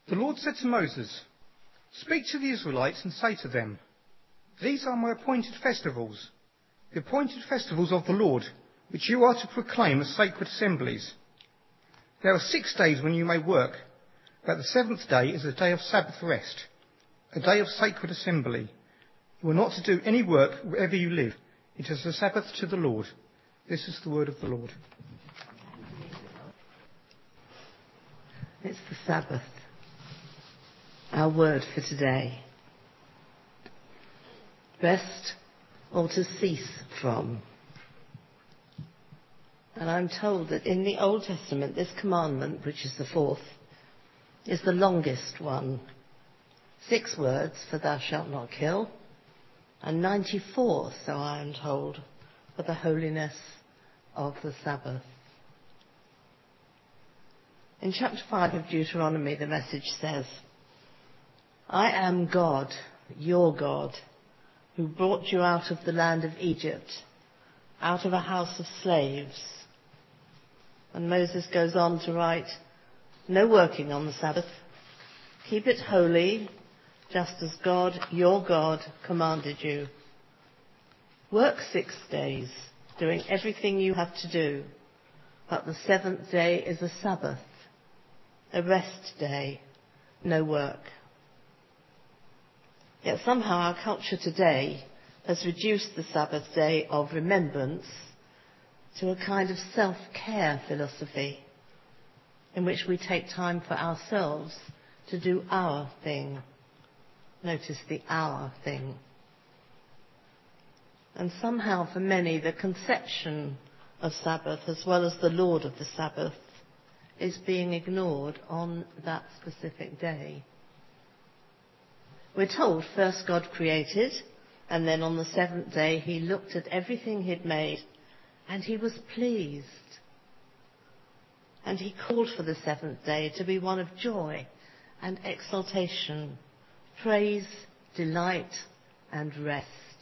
The Lord said to Moses, "Speak to the Israelites and say to them, 'These are my appointed festivals, the appointed festivals of the Lord, which you are to proclaim as sacred assemblies. There are 6 days when you may work, but the 7th day is a day of Sabbath rest, a day of sacred assembly. You are not to do any work wherever you live. It is a Sabbath to the Lord.'" This is the word of the Lord. It's the Sabbath, our word for today. Rest or to cease from. And I'm told that in the Old Testament, this commandment, which is the 4th, is the longest one. 6 words for thou shalt not kill, and 94, so I am told, for the holiness of the Sabbath. In chapter 5 of Deuteronomy, the message says, "I am God, your God, who brought you out of the land of Egypt, out of a house of slaves." And Moses goes on to write, "No working on the Sabbath. Keep it holy, just as God, your God, commanded you. Work 6 days, doing everything you have to do, but the 7th day is a Sabbath, a rest day, no work." Yet somehow our culture today has reduced the Sabbath day of remembrance to a kind of self-care philosophy in which we take time for ourselves to do our thing. Notice the our thing. And somehow for many the conception of Sabbath as well as the Lord of the Sabbath is being ignored on that specific day. We're told first God created, and then on the 7th day he looked at everything he'd made, and he was pleased. And he called for the 7th day to be one of joy and exaltation, praise, delight, and rest.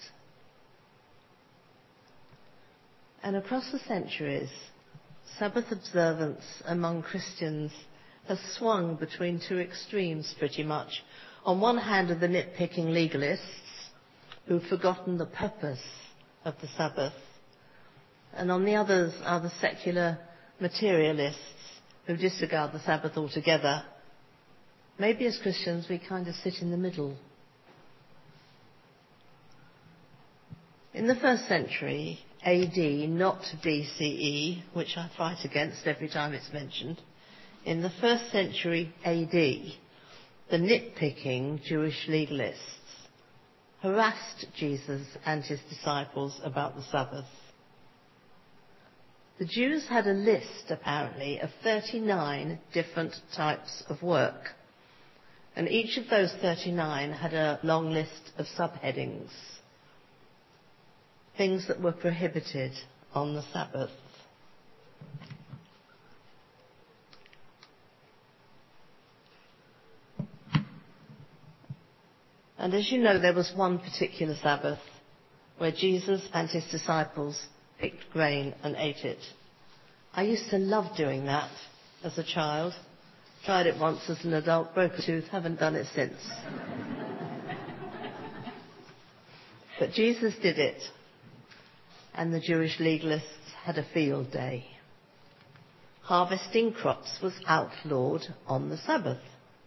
And across the centuries, Sabbath observance among Christians has swung between 2 extremes pretty much. On one hand are the nitpicking legalists who've forgotten the purpose of the Sabbath. And on the others are the secular materialists who disregard the Sabbath altogether. Maybe as Christians we kind of sit in the middle. In the 1st century AD, not BCE, which I fight against every time it's mentioned, in the 1st century AD, the nitpicking Jewish legalists harassed Jesus and his disciples about the Sabbath. The Jews had a list, apparently, of 39 different types of work, and each of those 39 had a long list of subheadings. Things that were prohibited on the Sabbath. And as you know, there was one particular Sabbath where Jesus and his disciples picked grain and ate it. I used to love doing that as a child. Tried it once as an adult, broke a tooth, haven't done it since. But Jesus did it. And the Jewish legalists had a field day. Harvesting crops was outlawed on the Sabbath.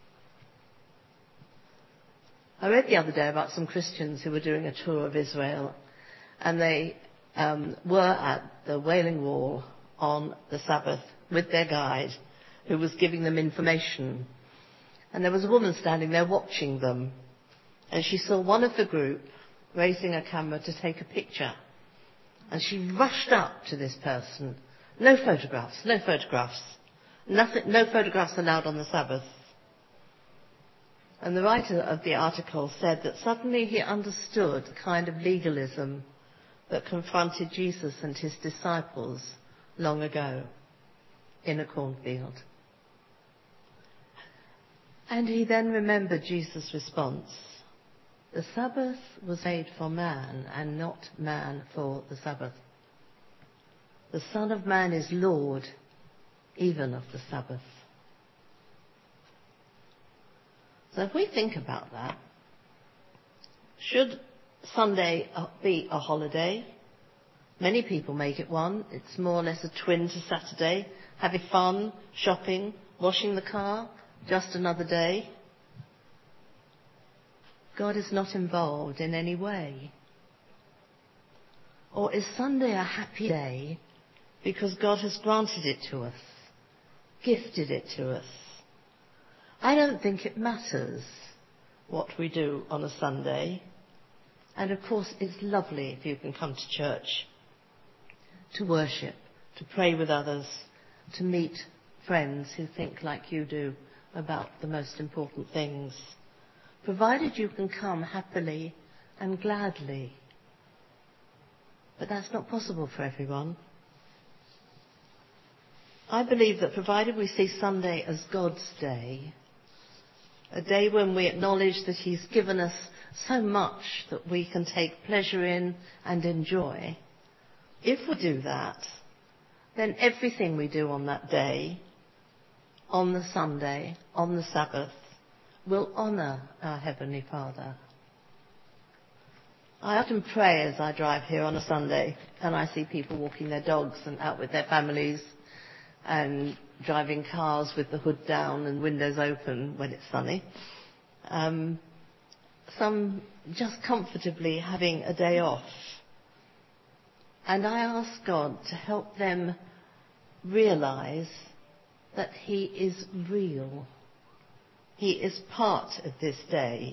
I read the other day about some Christians who were doing a tour of Israel, and they were at the Wailing Wall on the Sabbath with their guide who was giving them information. And there was a woman standing there watching them, and she saw one of the group raising a camera to take a picture. And she rushed up to this person. No photographs, no photographs. Nothing, no photographs allowed on the Sabbath. And the writer of the article said that suddenly he understood the kind of legalism that confronted Jesus and his disciples long ago in a cornfield. And he then remembered Jesus' response. The Sabbath was made for man, and not man for the Sabbath. The Son of Man is Lord, even of the Sabbath. So if we think about that, should Sunday be a holiday? Many people make it one. It's more or less a twin to Saturday. Having fun, shopping, washing the car, just another day. God is not involved in any way. Or is Sunday a happy day because God has granted it to us, gifted it to us? I don't think it matters what we do on a Sunday. And of course, it's lovely if you can come to church, to worship, to pray with others, to meet friends who think like you do about the most important things, provided you can come happily and gladly. But that's not possible for everyone. I believe that provided we see Sunday as God's day, a day when we acknowledge that He's given us so much that we can take pleasure in and enjoy, if we do that, then everything we do on that day, on the Sunday, on the Sabbath, will honour our Heavenly Father. I often pray as I drive here on a Sunday, and I see people walking their dogs and out with their families and driving cars with the hood down and windows open when it's sunny. Some just comfortably having a day off. And I ask God to help them realise that He is real. He is part of this day.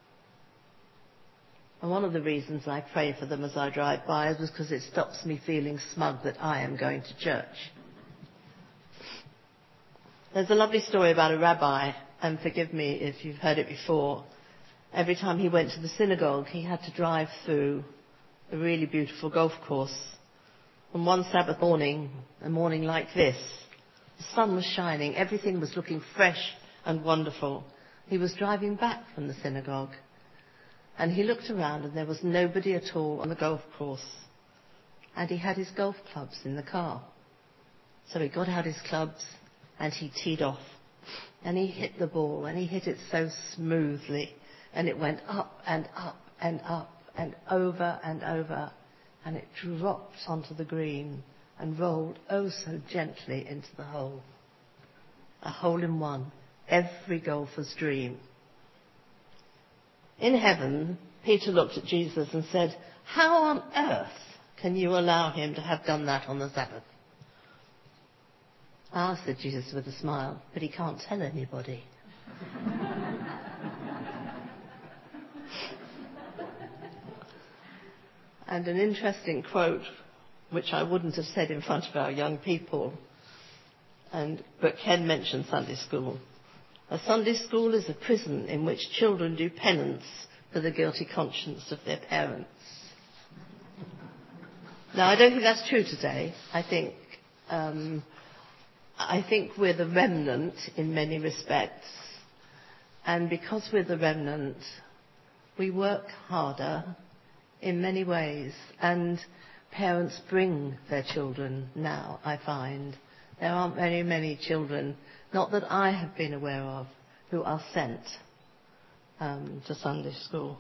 And one of the reasons I pray for them as I drive by is because it stops me feeling smug that I am going to church. There's a lovely story about a rabbi, and forgive me if you've heard it before. Every time he went to the synagogue, he had to drive through a really beautiful golf course. And one Sabbath morning, a morning like this, the sun was shining, everything was looking fresh and wonderful. He was driving back from the synagogue, and he looked around and there was nobody at all on the golf course. And he had his golf clubs in the car. So he got out his clubs and he teed off. And he hit the ball, and he hit it so smoothly. And it went up and up and up and over, and it dropped onto the green and rolled oh so gently into the hole. A hole in one, every golfer's dream. In heaven, Peter looked at Jesus and said, "How on earth can you allow him to have done that on the Sabbath?" "Ah," said Jesus with a smile, "but he can't tell anybody." And an interesting quote, which I wouldn't have said in front of our young people, but Ken mentioned Sunday school. A Sunday school is a prison in which children do penance for the guilty conscience of their parents. Now, I don't think that's true today. I think we're the remnant in many respects. And because we're the remnant, we work harder in many ways. And parents bring their children now, I find. There aren't very many children, not that I have been aware of, who are sent to Sunday school.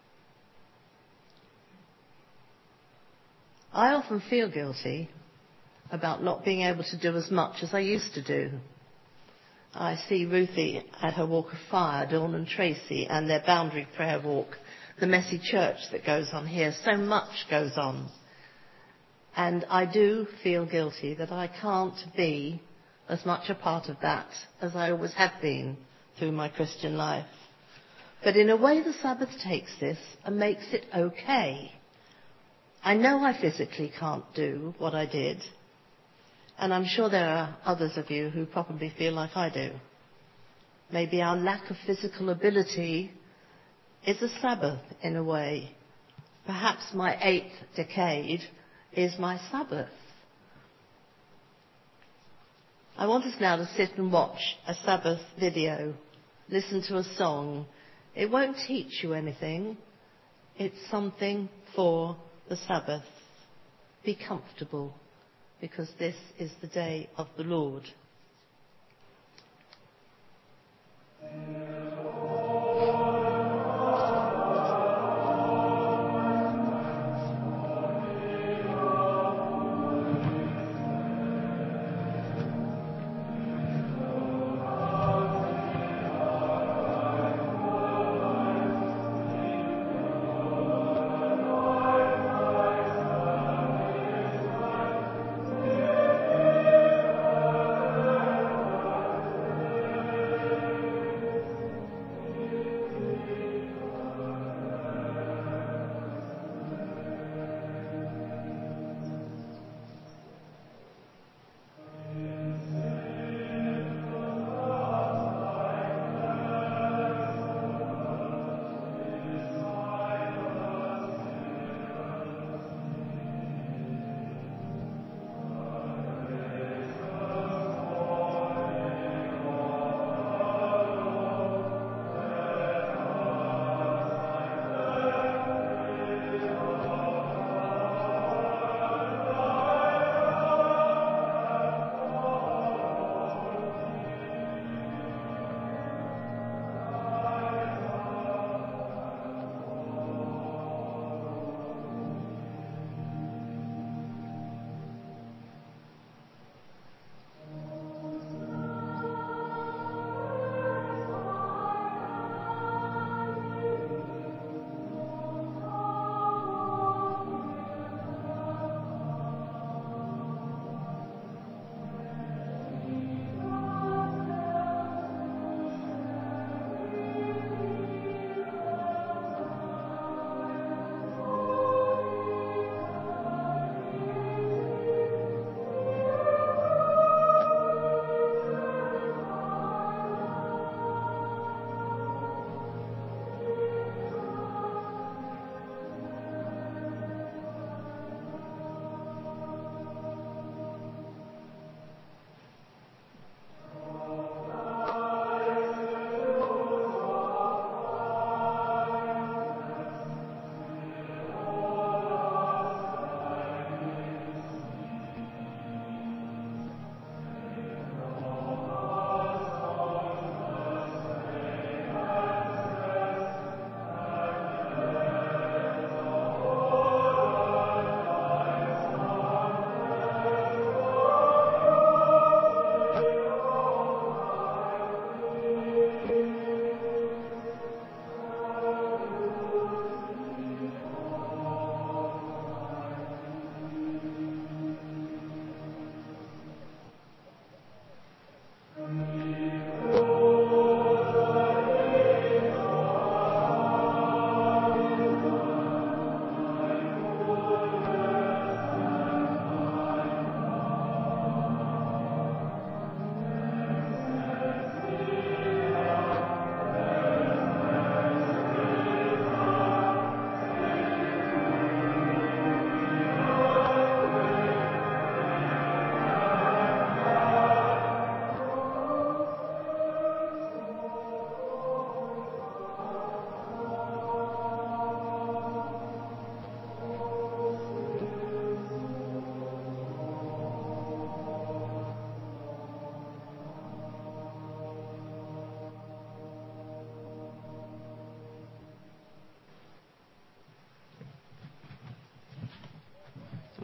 I often feel guilty about not being able to do as much as I used to do. I see Ruthie at her walk of fire, Dawn and Tracy, and their boundary prayer walk, the messy church that goes on here. So much goes on. And I do feel guilty that I can't be as much a part of that as I always have been through my Christian life. But in a way, the Sabbath takes this and makes it okay. I know I physically can't do what I did, and I'm sure there are others of you who probably feel like I do. Maybe our lack of physical ability is a Sabbath in a way. Perhaps my 8th decade is my Sabbath. I want us now to sit and watch a Sabbath video, listen to a song. It won't teach you anything. It's something for the Sabbath. Be comfortable, because this is the day of the Lord.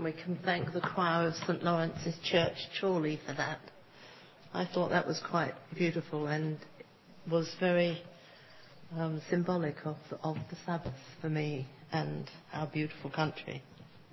We can thank the choir of St. Lawrence's Church Chorley for that. I thought that was quite beautiful and was very symbolic of the Sabbath for me and our beautiful country.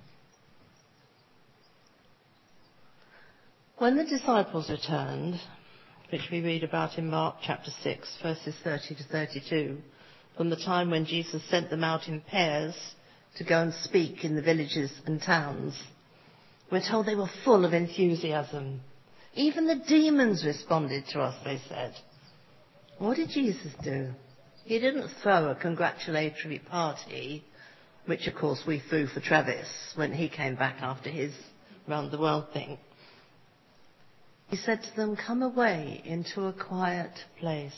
When the disciples returned, which we read about in Mark chapter 6, verses 30 to 32, from the time when Jesus sent them out in pairs to go and speak in the villages and towns, we're told they were full of enthusiasm. Even the demons responded to us, they said. What did Jesus do? He didn't throw a congratulatory party, which of course we threw for Travis when he came back after his round the world thing. He said to them, come away into a quiet place.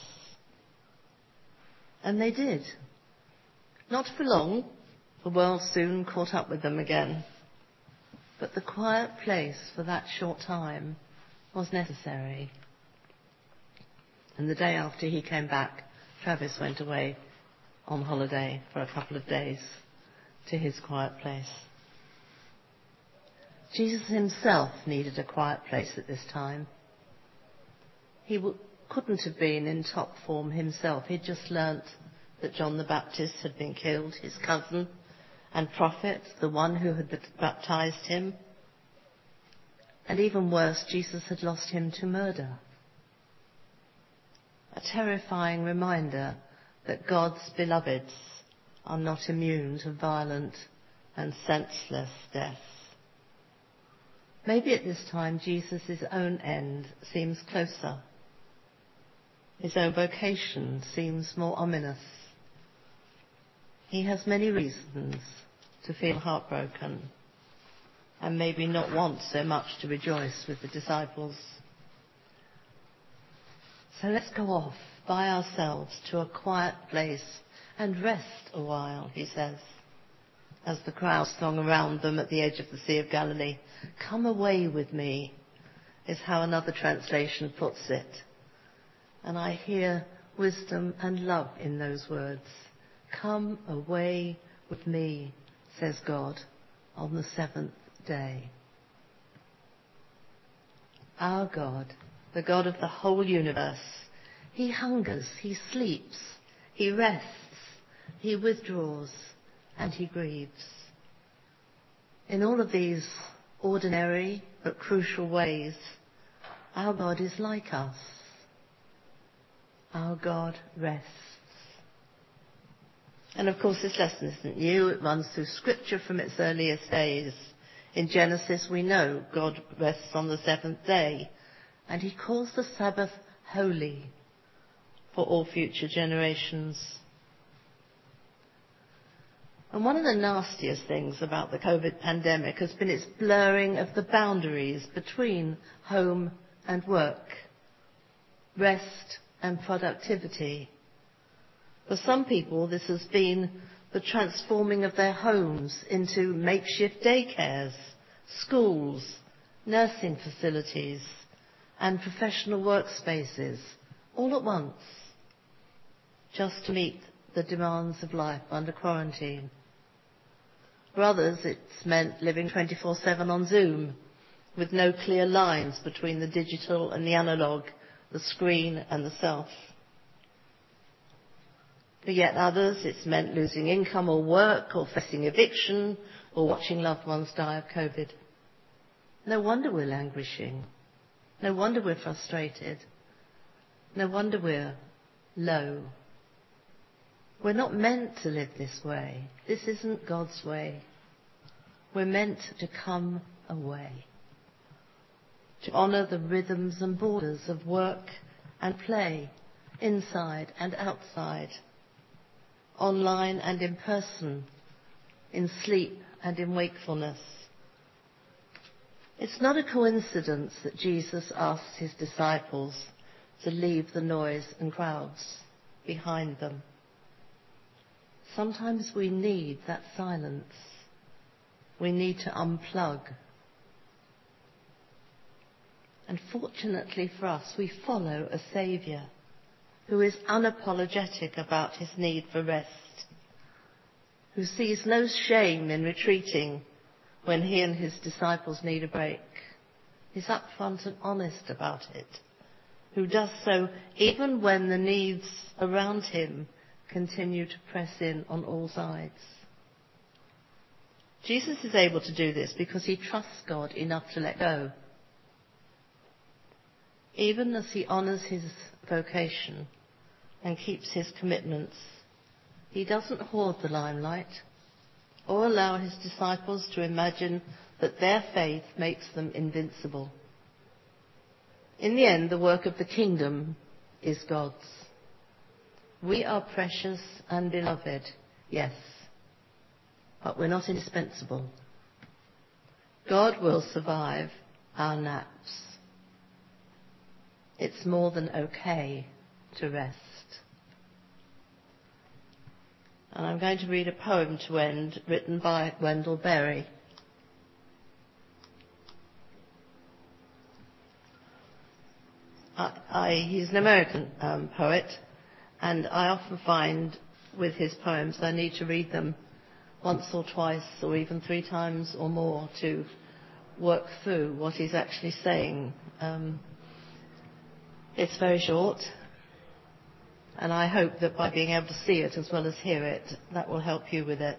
And they did. Not for long. The world soon caught up with them again. But the quiet place for that short time was necessary. And the day after he came back, Travis went away on holiday for a couple of days to his quiet place. Jesus himself needed a quiet place at this time. He couldn't have been in top form himself. He'd just learnt that John the Baptist had been killed, his cousin and prophet, the one who had baptized him. And even worse, Jesus had lost him to murder. A terrifying reminder that God's beloveds are not immune to violent and senseless death. Maybe at this time Jesus' own end seems closer. His own vocation seems more ominous. He has many reasons to feel heartbroken and maybe not want so much to rejoice with the disciples. So let's go off by ourselves to a quiet place and rest a while, he says, as the crowd throng around them at the edge of the Sea of Galilee. Come away with me, is how another translation puts it. And I hear wisdom and love in those words. Come away with me, says God, on the seventh day. Our God, the God of the whole universe, he hungers, he sleeps, he rests, he withdraws, and he grieves. In all of these ordinary but crucial ways, our God is like us. Our God rests. And of course this lesson isn't new. It runs through Scripture from its earliest days. In Genesis we know God rests on the seventh day, and he calls the Sabbath holy for all future generations. And one of the nastiest things about the COVID pandemic has been its blurring of the boundaries between home and work, rest and productivity. For some people, this has been the transforming of their homes into makeshift daycares, schools, nursing facilities, and professional workspaces, all at once, just to meet the demands of life under quarantine. For others, it's meant living 24/7 on Zoom, with no clear lines between the digital and the analogue, the screen and the self. For yet others, it's meant losing income or work, or facing eviction, or watching loved ones die of COVID. No wonder we're languishing. No wonder we're frustrated. No wonder we're low. We're not meant to live this way. This isn't God's way. We're meant to come away, to honour the rhythms and borders of work and play, inside and outside, online and in person, in sleep and in wakefulness. It's not a coincidence that Jesus asks his disciples to leave the noise and crowds behind them. Sometimes we need that silence. We need to unplug. And fortunately for us, we follow a Saviour who is unapologetic about his need for rest, who sees no shame in retreating when he and his disciples need a break. He's upfront and honest about it, who does so even when the needs around him continue to press in on all sides. Jesus is able to do this because he trusts God enough to let go. Even as he honours his vocation and keeps his commitments, he doesn't hoard the limelight or allow his disciples to imagine that their faith makes them invincible. In the end, the work of the kingdom is God's. We are precious and beloved, yes, but we're not indispensable. God will survive our naps. It's more than okay to rest. And I'm going to read a poem to end, written by Wendell Berry. He's an American poet, and I often find with his poems I need to read them once or twice or even 3 times or more to work through what he's actually saying. It's very short, and I hope that by being able to see it as well as hear it, that will help you with it.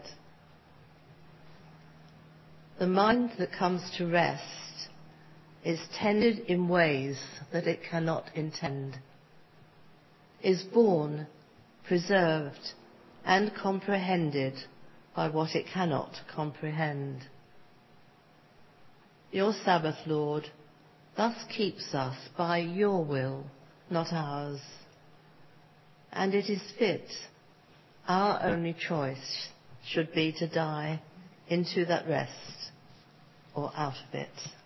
The mind that comes to rest is tended in ways that it cannot intend, is born, preserved, and comprehended by what it cannot comprehend. Your Sabbath, Lord, thus keeps us by your will, not ours. And it is fit, our only choice should be to die into that rest or out of it.